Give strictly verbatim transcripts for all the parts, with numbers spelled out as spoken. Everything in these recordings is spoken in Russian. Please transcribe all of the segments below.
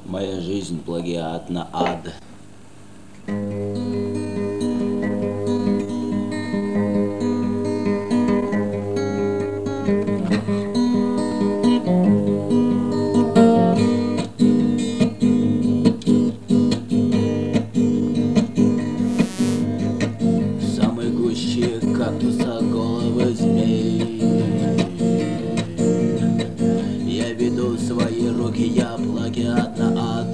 Моя жизнь плагиат на ад. В самой гуще кактуса головы змей я веду свои руки, я плагиат на ад.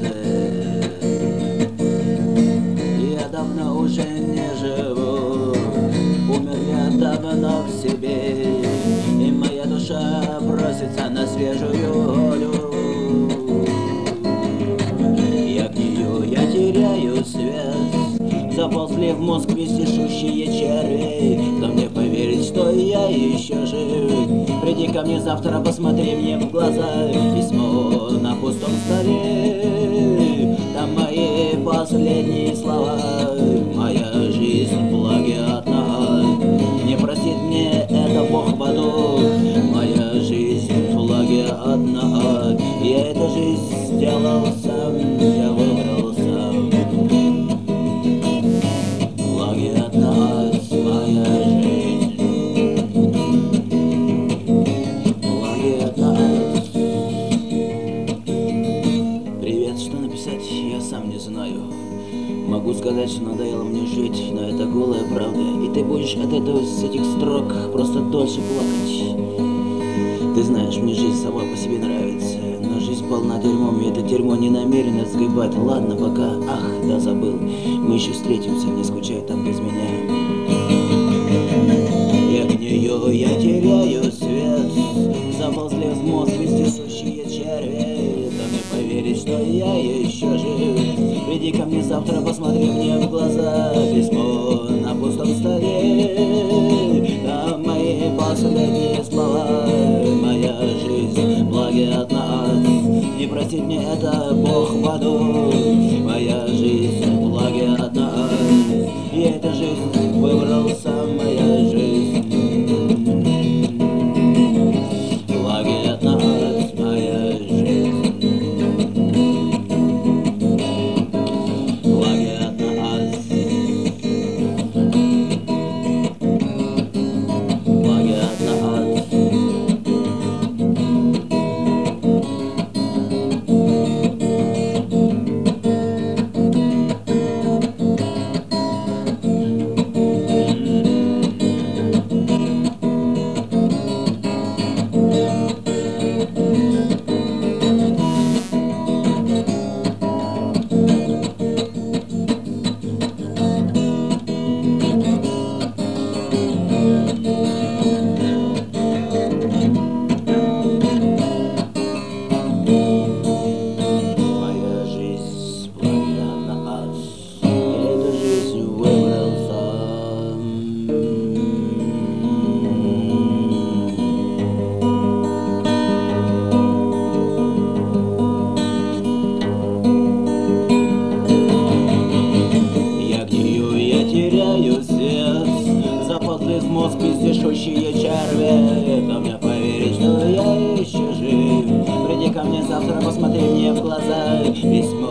Я давно уже не живу, умер я давно в себе, и моя душа просится на свежую волю. Я гнию, я теряю связь, заползли в мозг вездесущие черви. Кто мне поверит, что я еще жив? Приди ко мне завтра, посмотри мне в глаза. Письмо на пустом столе, там мои последние слова. Моя жизнь плагиат на ад, не простит мне это Бог в аду. Моя жизнь плагиат на ад, я эту жизнь сделал сам, я выбрал сам. Плагиат на ад, моя жизнь. Плагиат на ад. Привет, что написать, я сам не знаю. Могу сказать, что надоело мне жить, но это голая правда, и ты будешь от этого с этих строк просто дольше плакать. Ты знаешь, мне жизнь сама по себе нравится, но жизнь полна дерьмом, и это дерьмо не намерено сгибать. Ладно, пока, ах, да забыл, мы еще встретимся, не скучай там без меня. Я гнию, я теряю свет, заползли в мозг вездесущие черви. Да мне поверить, что я еще жив? Приди ко мне завтра, посмотри мне в глаза. Письмо на пустом столе, там мои последние слова. Моя жизнь плагиат на ад, не простит мне это Бог в аду. Моя жизнь плагиат на ад, я эту жизнь выбрал сам. Моя жизнь плагиат на ад, моя жизнь плагиат на ад, плагиат на ад. Моя жизнь плагиат на ад, я эту жизнь выбрал сам. Я гнию, я теряю свет, заползли в мозг вездесущие черви. Кто мне поверит, что я еще жив? Приди ко мне завтра, посмотри мне в глаза. Письмо